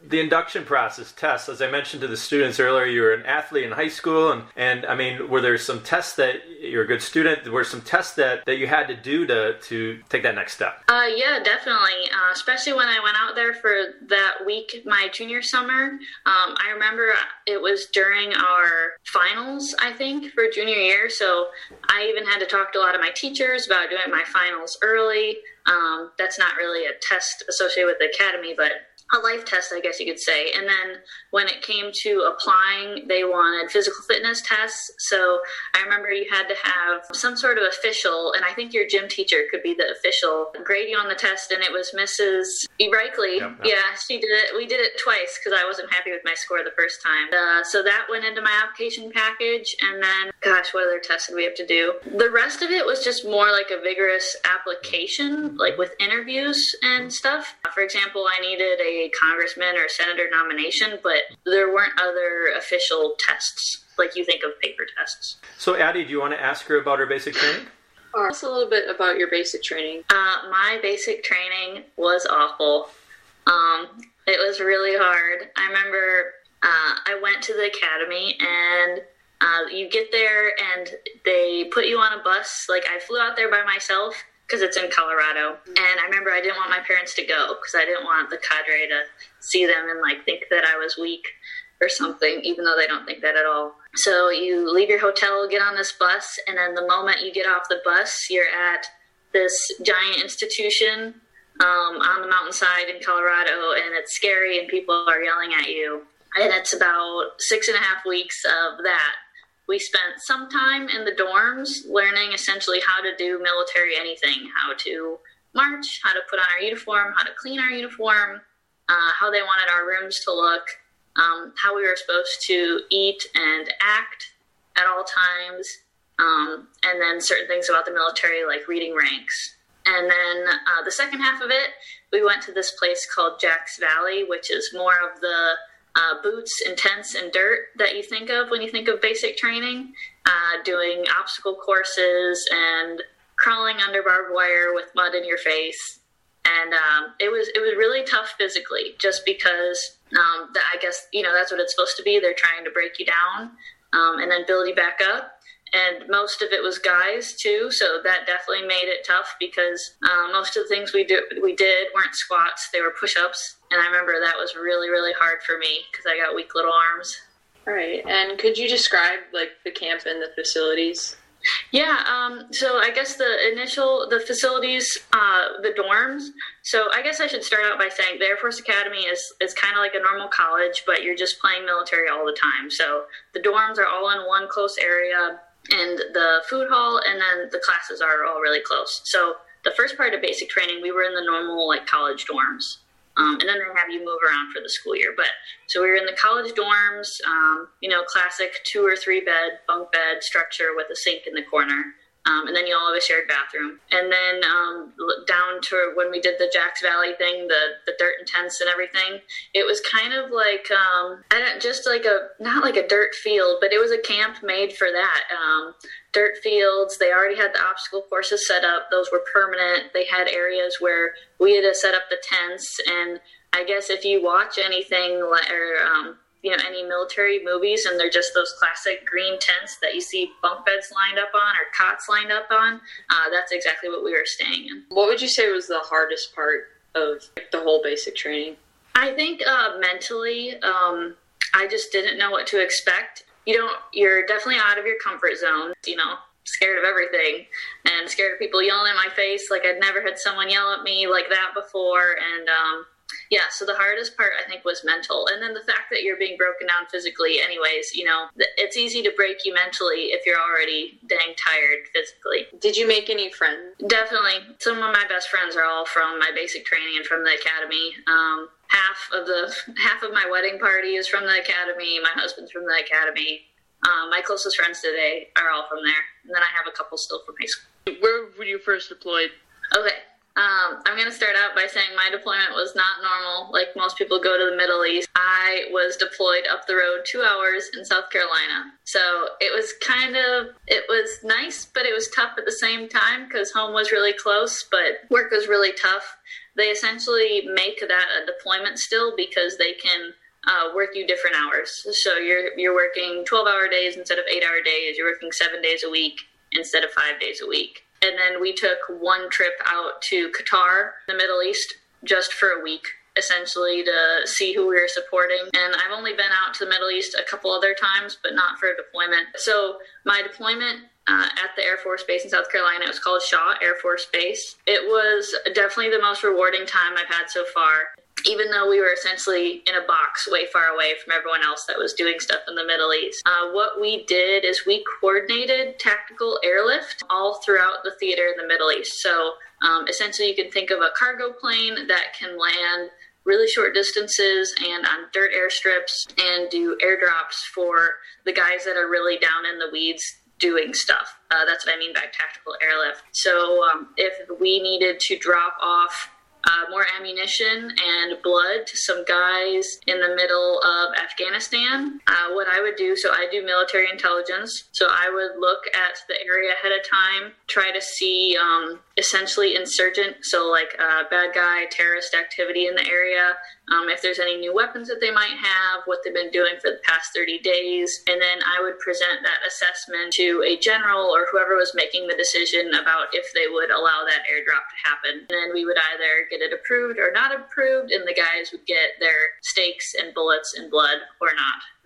the induction process, tests, as I mentioned to the students earlier, you were an athlete in high school, and I mean, were there some tests that you're a good student? Were some tests that you had to do to take that next step? Yeah, definitely. Especially when I went out there for that week, my junior summer. I remember it was during our finals, I think, for junior year. So I even had to talk to a lot of my teachers about doing my finals early. That's not really a test associated with the academy, but a life test, I guess you could say. And then when it came to applying, they wanted physical fitness tests. So I remember you had to have some sort of official, and I think your gym teacher could be the official, grade you on the test, and it was Mrs. Reichley. Yep. Yeah, she did it. We did it twice because I wasn't happy with my score the first time. So that went into my application package, and then, gosh, what other tests did we have to do? The rest of it was just more like a vigorous application, like with interviews and stuff. For example, I needed a congressman or senator nomination, but there weren't other official tests like you think of paper tests. So Addie, do you want to ask her about her basic training? Tell us a little bit about your basic training. My basic training was awful. It was really hard. I remember I went to the academy, and you get there and they put you on a bus. Like, I flew out there by myself because it's in Colorado. And I remember I didn't want my parents to go because I didn't want the cadre to see them and like think that I was weak or something, even though they don't think that at all. So you leave your hotel, get on this bus, and then the moment you get off the bus, you're at this giant institution on the mountainside in Colorado, and it's scary and people are yelling at you. And it's about 6.5 weeks of that. We spent some time in the dorms learning essentially how to do military anything, how to march, how to put on our uniform, how to clean our uniform, how they wanted our rooms to look, how we were supposed to eat and act at all times, and then certain things about the military like reading ranks. And then the second half of it, we went to this place called Jack's Valley, which is more of the boots and tents and dirt that you think of when you think of basic training, doing obstacle courses and crawling under barbed wire with mud in your face. And it was really tough physically, just because I guess, that's what it's supposed to be. They're trying to break you down and then build you back up. And most of it was guys too, so that definitely made it tough because most of the things we did weren't squats; they were push-ups. And I remember that was really, really hard for me because I got weak little arms. All right, and could you describe like the camp and the facilities? Yeah, so I guess the facilities, the dorms. So I guess I should start out by saying the Air Force Academy is kind of like a normal college, but you're just playing military all the time. So the dorms are all in one close area, and the food hall, and then the classes are all really close. So the first part of basic training, we were in the normal like college dorms. And then they have you move around for the school year. But so we were in the college dorms, classic 2 or 3 bed, bunk bed structure with a sink in the corner. And then you all have a shared bathroom. And then down to when we did the Jack's Valley thing, the dirt and tents and everything, it was kind of like, not like a dirt field, but it was a camp made for that. Dirt fields, they already had the obstacle courses set up. Those were permanent. They had areas where we had to set up the tents. And I guess if you watch anything any military movies and they're just those classic green tents that you see bunk beds lined up on or cots lined up on, that's exactly what we were staying in. What would you say was the hardest part of the whole basic training? I think mentally, I just didn't know what to expect. You're definitely out of your comfort zone, scared of everything and scared of people yelling in my face. Like, I'd never had someone yell at me like that before. And, so the hardest part, I think, was mental. And then the fact that you're being broken down physically anyways, it's easy to break you mentally if you're already dang tired physically. Did you make any friends? Definitely. Some of my best friends are all from my basic training and from the academy. Half of my wedding party is from the academy. My husband's from the academy. My closest friends today are all from there. And then I have a couple still from high school. Where were you first deployed? Okay. I'm going to start out by saying my deployment was not normal. Like most people go to the Middle East. I was deployed up the road 2 hours in South Carolina. So it was nice, but it was tough at the same time because home was really close, but work was really tough. they essentially make that a deployment still because they can work you different hours. So you're working 12-hour days instead of 8-hour days. You're working 7 days a week instead of 5 days a week. And then we took one trip out to Qatar, the Middle East, just for a week, essentially to see who we were supporting. And I've only been out to the Middle East a couple other times, but not for a deployment. So my deployment at the Air Force Base in South Carolina, it was called Shaw Air Force Base. It was definitely the most rewarding time I've had so far, even though we were essentially in a box way far away from everyone else that was doing stuff in the Middle East. What we did is we coordinated tactical airlift all throughout the theater in the Middle East. So essentially you can think of a cargo plane that can land really short distances and on dirt airstrips and do airdrops for the guys that are really down in the weeds doing stuff. That's what I mean by tactical airlift. So if we needed to drop off more ammunition and blood to some guys in the middle of Afghanistan, what I would do, so I do military intelligence, so I would look at the area ahead of time, try to see essentially insurgent, so like bad guy, terrorist activity in the area, if there's any new weapons that they might have, what they've been doing for the past 30 days, and then I would present that assessment to a general or whoever was making the decision about if they would allow that airdrop to happen. And then we would either get it approved or not approved, and the guys would get their steaks and bullets and blood or not.